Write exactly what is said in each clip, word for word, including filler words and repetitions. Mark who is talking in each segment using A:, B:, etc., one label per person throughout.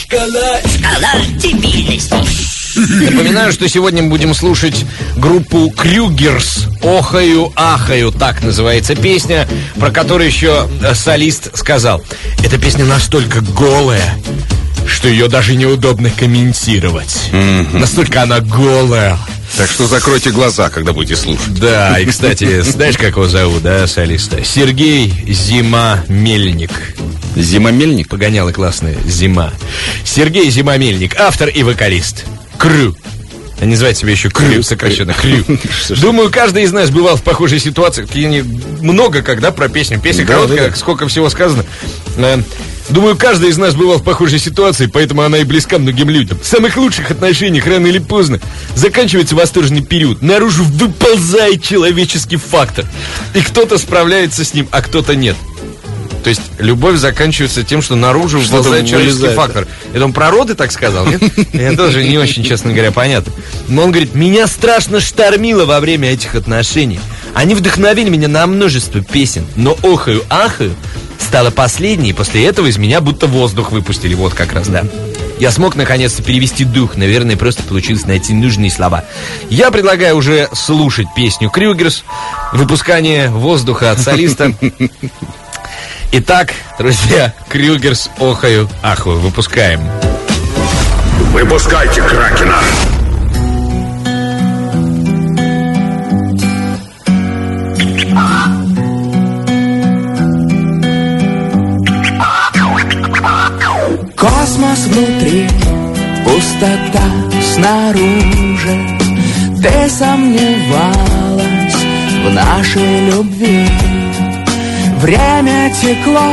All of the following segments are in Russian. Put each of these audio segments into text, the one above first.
A: Шкала, шкала дебильности.
B: Напоминаю, что сегодня мы будем слушать группу Крюгерс. «Охаю, ахаю», так называется песня, про которую еще солист сказал: эта песня настолько голая, что ее даже неудобно комментировать. Mm-hmm. Настолько она голая.
C: Так что закройте глаза, когда будете слушать.
B: Да, и, кстати, знаешь, как его зовут, да, солиста? Сергей Зима-Мельник.
C: Зима-Мельник?
B: Погоняла классная «Зима». Сергей Зима-Мельник, автор и вокалист. Крю. Они называют себя еще Крю, сокращенно Крю. Думаю, каждый из нас бывал в похожей ситуации. Много когда про песню. Песня да, короткая, да. Сколько всего сказано. Думаю, каждый из нас бывал в похожей ситуации, поэтому она и близка многим людям. В самых лучших отношениях рано или поздно заканчивается восторженный период. Наружу выползает человеческий фактор. И кто-то справляется с ним, а кто-то нет. То есть любовь заканчивается тем, что наружу выползает человеческий фактор. Это он про роды так сказал, нет? Это тоже не очень, честно говоря, понятно. Но он говорит: меня страшно штормило во время этих отношений. Они вдохновили меня на множество песен. Но охаю, ахаю стала последней, и после этого из меня будто воздух выпустили. Вот как раз, да. Я смог наконец-то перевести дух. Наверное, просто получилось найти нужные слова. Я предлагаю уже слушать песню Крюгерс. Выпускание воздуха от солиста. Итак, друзья, Крюгерс, охаю, ахаю, выпускаем.
D: Выпускайте Кракена.
E: Космос внутри, пустота снаружи. Ты сомневалась в нашей любви. Время текло,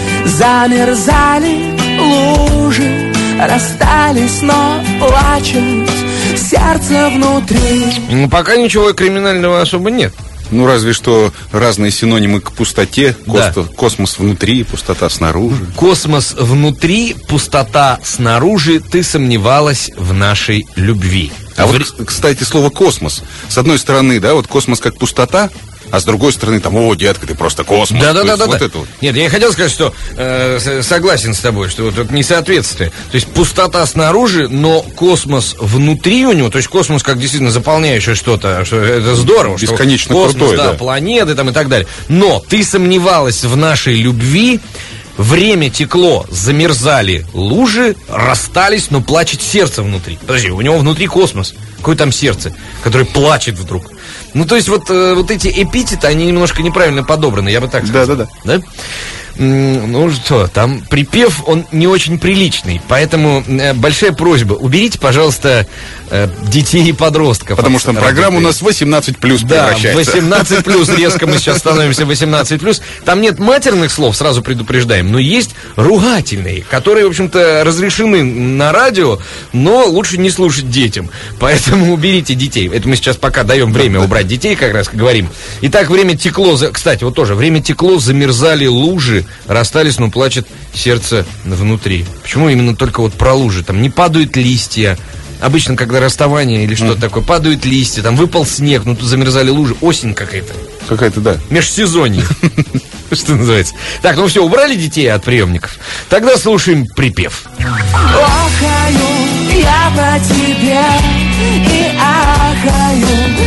E: замерзали лужи, расстались, но плачет сердце внутри.
B: Ну, пока ничего криминального особо нет.
C: Ну, разве что разные синонимы к пустоте.
B: Да.
C: Космос внутри, пустота снаружи.
B: Космос внутри, пустота снаружи. Ты сомневалась в нашей любви.
C: А в... вот, кстати, слово «космос». С одной стороны, да, вот космос как пустота, а с другой стороны, там, о, детка, ты просто космос.
B: Да-да-да.
C: Вот
B: да,
C: это вот.
B: Нет, я не хотел сказать, что э, согласен с тобой, что вот это несоответствие. То есть пустота снаружи, но космос внутри у него, то есть космос как действительно заполняющее что-то, что это здорово.
C: Бесконечно
B: что космос,
C: крутой,
B: да,
C: да.
B: планеты там и так далее. Но ты сомневалась в нашей любви, время текло, замерзали лужи, расстались, но плачет сердце внутри. Подожди, у него внутри космос. Какое там сердце, которое плачет вдруг. Ну, то есть вот, э, вот эти эпитеты, они немножко неправильно подобраны, я бы так сказал.
C: Да-да-да.
B: Да? Ну что, там припев, он не очень приличный. Поэтому э, большая просьба: уберите, пожалуйста, э, детей и подростков.
C: Потому что программа у нас восемнадцать плюс превращается.
B: Да, восемнадцать плюс, резко мы сейчас становимся восемнадцать плюс. Там нет матерных слов, сразу предупреждаем, но есть ругательные, которые, в общем-то, разрешены на радио, но лучше не слушать детям. Поэтому уберите детей. Это мы сейчас пока даем время убрать детей, как раз говорим. Итак, время текло, кстати, вот тоже, время текло, замерзали лужи, расстались, но плачет сердце внутри. Почему именно только вот про лужи? Там не падают листья. Обычно, когда расставание или что-то mm. такое, падают листья, там выпал снег, ну тут замерзали лужи. Осень какая-то.
C: Какая-то, да.
B: Межсезонье. Что называется. Так, ну все, убрали детей от приемников. Тогда слушаем припев.
E: Охаю я по тебе и ахаю.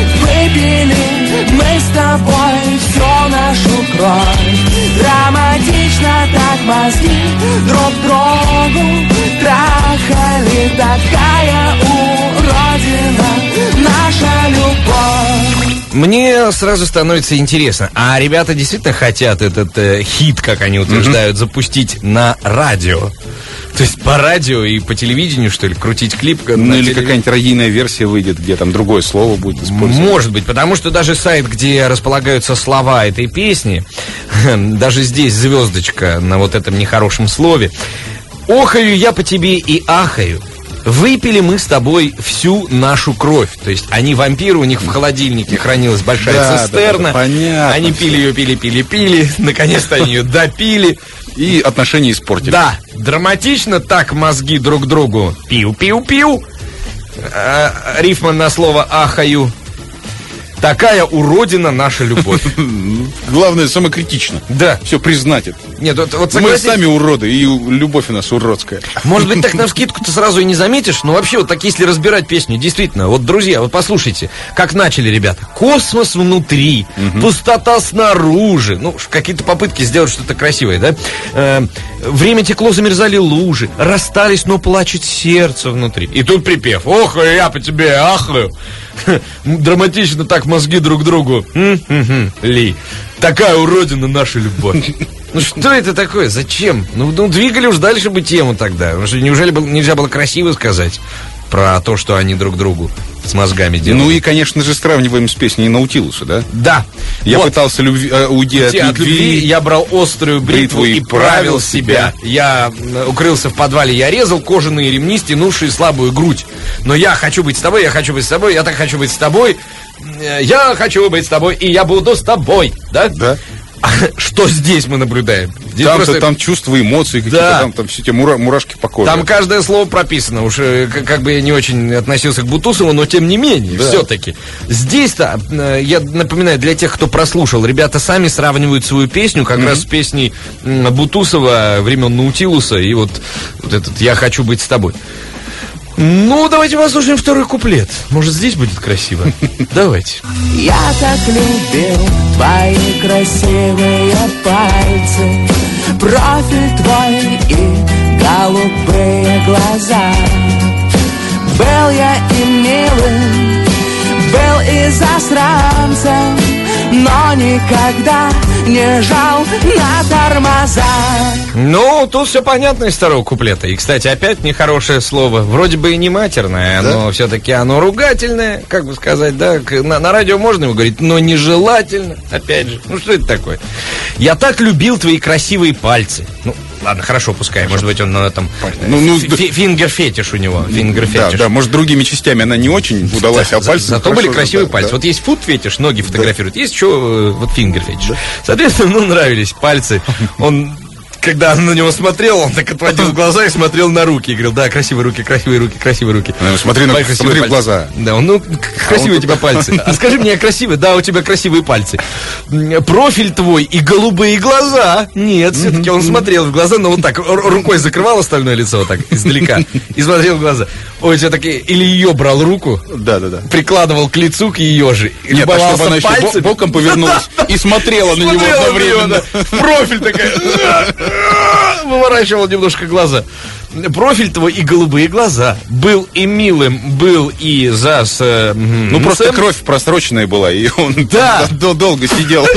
E: Выпили мы с тобой всю нашу кровь. Драматично так мозги друг другу трахали. Такая уродина наша любовь.
B: Мне сразу становится интересно, а ребята действительно хотят этот э, хит, как они утверждают, mm-hmm. запустить на радио? То есть по радио и по телевидению, что ли, крутить клип?
C: Ну или телевид... какая-нибудь радийная версия выйдет, где там другое слово будет использовать.
B: Может быть, потому что даже сайт, где располагаются слова этой песни, даже здесь звездочка на вот этом нехорошем слове. Охаю я по тебе и ахаю. Выпили мы с тобой всю нашу кровь. То есть они вампиры, у них в холодильнике хранилась большая да, цистерна.
C: Да, да, понятно.
B: Они пили ее, пили, пили, пили. Наконец-то они ее допили.
C: И отношения испортили.
B: Да, драматично так мозги друг другу. Пиу-пиу-пиу. А, рифма на слово ахаю. Такая уродина наша любовь.
C: Главное, самокритично.
B: Да.
C: Все признать это.
B: Нет, вот, вот
C: Мы
B: согласись,
C: сами уроды, и любовь у нас уродская.
B: может быть, так навскидку ты сразу и не заметишь, но вообще вот так, если разбирать песню, действительно, вот, друзья, вот послушайте, как начали ребята. Космос внутри, угу. пустота снаружи. Ну, какие-то попытки сделать что-то красивое, да? Э, время текло, замерзали лужи, расстались, но плачет сердце внутри. И тут припев. Ох, я по тебе ахаю. Драматично так мозги друг другу. Ли. Такая уродина наша любовь. Ну что это такое? Зачем? Ну, ну двигали уж дальше бы тему тогда. Неужели бы нельзя было красиво сказать про то, что они друг другу с мозгами делают?
C: Ну и, конечно же, сравниваем с песней Наутилуса, да?
B: Да.
C: Я
B: вот.
C: пытался любви, э, уйти от,
B: от любви. любви. Я брал острую бритву, бритву и, и правил себя. себя. Я укрылся в подвале, я резал кожаные ремни, стянувшие слабую грудь. Но я хочу быть с тобой, я хочу быть с тобой, я так хочу быть с тобой. Я хочу быть с тобой, и я буду с тобой. Да?
C: Да.
B: Что здесь мы наблюдаем? Здесь
C: там,
B: просто...
C: там чувства, эмоции какие-то,
B: да.
C: там, там все эти мура, мурашки по коже.
B: Там каждое слово прописано. Уж как бы я не очень относился к Бутусову, но тем не менее, да. все-таки. Здесь-то, я напоминаю, для тех, кто прослушал, ребята сами сравнивают свою песню как mm-hmm. раз с песней Бутусова времен Наутилуса и вот, вот этот «Я хочу быть с тобой». Ну, давайте послушаем второй куплет. Может, здесь будет красиво? Давайте.
E: Я так любил твои красивые пальцы, профиль твой и голубые глаза. Был я и милым, был и засранцем, но никогда не жал на тормоза.
B: Ну, тут все понятно из второго куплета. И, кстати, опять нехорошее слово. Вроде бы и не матерное, да? Но все-таки оно ругательное, как бы сказать, да. На, на радио можно его говорить, но нежелательно. Опять же, ну что это такое? Я так любил твои красивые пальцы. Ну, ладно, хорошо, пускай. Может быть, он на этом
C: ну, ну,
B: фингер-фетиш у него. Фингер-фетиш.
C: Да, да, может, другими частями она не очень удалась, а пальцы.
B: Зато были красивые пальцы. Вот есть фут-фетиш, ноги фотографируют. Есть еще вот фингер-фетиш. Соответственно, ну, нравились пальцы. Он... Когда он на него смотрел, он так отводил глаза и смотрел на руки. И говорил, да, красивые руки, красивые руки, красивые руки.
C: Ну, смотри, на, смотри в глаза.
B: Да, он, ну, красивые а у тебя пальцы. А скажи мне, красивые? Да, у тебя красивые пальцы. Профиль твой и голубые глаза. Нет, все-таки он смотрел в глаза, но вот так, рукой закрывал остальное лицо вот так, издалека. И смотрел в глаза. Ой, все-таки, или ее брал руку.
C: Да, да, да.
B: Прикладывал к лицу, к ее же.
C: Нет, а чтобы она еще боком повернулась и смотрела на него одновременно.
B: Профиль такая... Выворачивал немножко глаза. Профиль твой и голубые глаза. Был и милым, был и за... С, э,
C: ну, просто кровь просроченная была, и он
B: да.
C: долго сидел.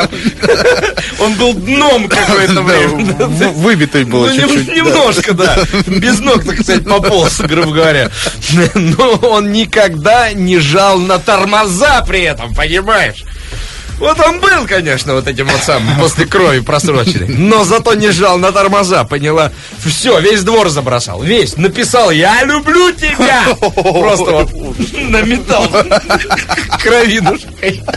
B: Он был дном какое-то время.
C: Выбитый был чуть-чуть.
B: Немножко, да. Без ног, так сказать, пополз, грубо говоря. Но он никогда не жал на тормоза при этом, понимаешь? Вот он был, конечно, вот этим вот самым, после крови просроченный. Но зато не жал на тормоза, поняла? Все, весь двор забросал, весь. Написал «Я люблю тебя!» Просто вот наметал кровинушкой.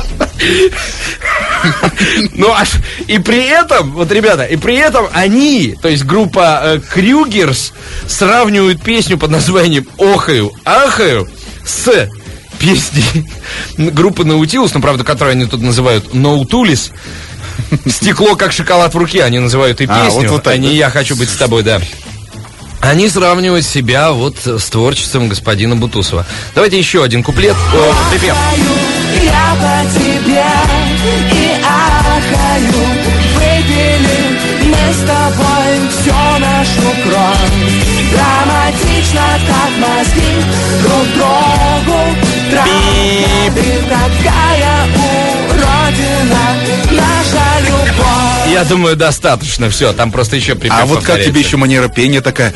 B: Ну, аж и при этом, вот, ребята, и при этом они, то есть группа э, Крюгерс, сравнивают песню под названием «Охаю, ахаю» с... песни группы Наутилус, ну, правда, которую они тут называют Наутулис. «Стекло, как шоколад в руке», они называют и песню, а, вот, вот так, а не да? «Я хочу быть с тобой», да. Они сравнивают себя вот с творчеством господина Бутусова. Давайте еще один куплет. О, припев.
E: Я по тебе и ахаю, выпили мы с тобой всю нашу кровь. Драматично, как мозги друг другу травят. Такая уродина наша любовь.
B: Я думаю, достаточно, все, там просто еще припев
C: А вот как тебе еще манера пения такая?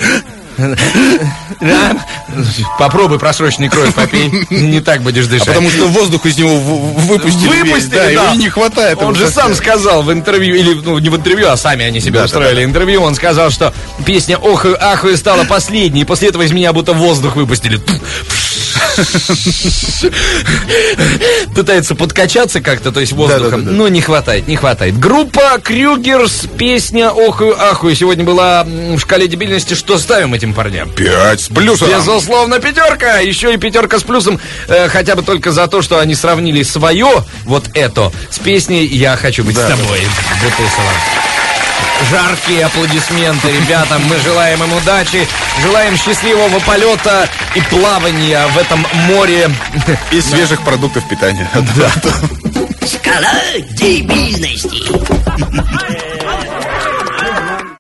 B: Попробуй просроченный кровь попей, не так будешь дышать.
C: А потому что воздух из него выпустили,
B: выпустили
C: да,
B: да.
C: Его не хватает.
B: Он же сам сказал в интервью, или ну, не в интервью, а сами они себе да, устроили да, да. интервью. Он сказал, что песня «Охаю, ахаю» стала последней, и после этого из меня будто воздух выпустили. Пытается подкачаться как-то, то есть воздухом,
C: Да, да, да, да.
B: но не хватает, не хватает. Группа Крюгерс, песня «Охую, ахую» сегодня была в шкале дебильности. Что ставим этим парням?
C: Пять с плюсом.
B: Безусловно, пятерка. Еще и пятерка с плюсом. э, Хотя бы только за то, что они сравнили свое, вот это, с песней «Я хочу быть
C: Да,
B: с тобой» Бутусова. Жаркие аплодисменты ребятам. Мы желаем им удачи, желаем счастливого полета и плавания в этом море.
C: И свежих продуктов питания.
A: Шкала дебильности.